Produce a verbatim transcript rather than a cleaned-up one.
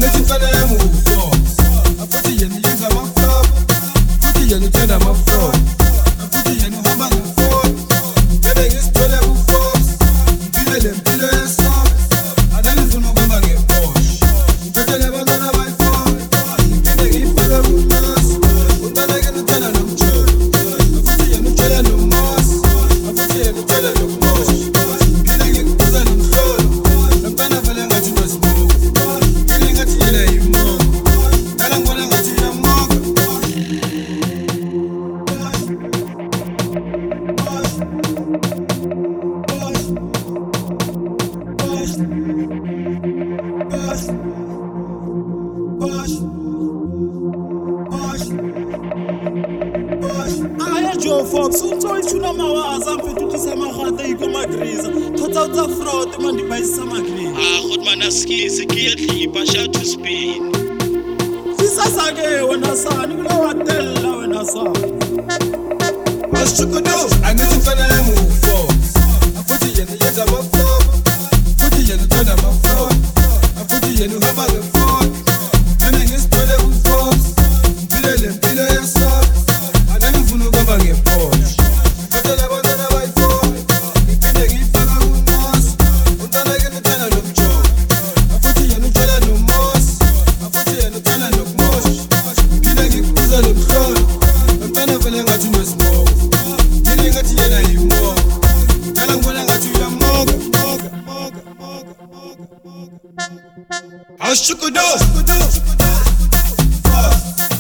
Joe Fox, so it's una mawaza mfethu tisamagata ikoma griza. Thotsa tsa fraud man di buy samagri. Ah, god man askisi kiyadlipa sha to spin. Sisa ke wena sani kulo watella wena sani. Mashukudo, anizifana na move Fox. Afuthi yena yenza ma flop. Futhi yena tona ma flop. Afuthi yena uhamba nge phone. Yena ngisithole ku Fox. Mpilo le mpilo yesa. Anani ngifuna ukuba ngePorsche. Ngithola abantwana bayi-four. Ngiphinde ngiyifaka kuNos. Umntwana ke uthanda nokujoga. Afuthi yena utshela noMos. Afuthi yena uthanda nokuMosh. Ngiphinde ngikubuza nokuhlola. Umntwana vele ngathi unesmoke. Ngile ngathi yena yimoka. Ngala ngibona ngathi uyamoka. Moka, moka, moka, moka, moka. Ashukudo. Ashukudo.